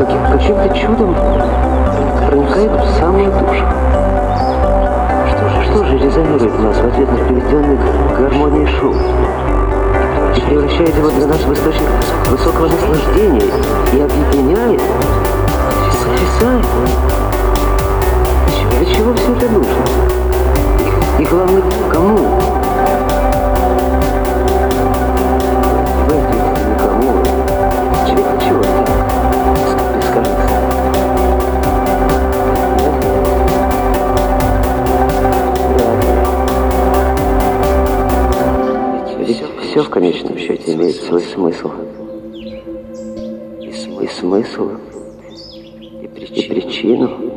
каким-то чудом проникает в самую душу. Что же резонирует в нас в ответ на приведенный к гармонии шум и превращает его для нас в источник высокого наслаждения и объединяет, потрясает? Для чего все это нужно? И главное, кому? В этом никому. Чего ты? Бескорыстно. Ведь все в конечном счете имеет свой смысл. И смысл, и причину.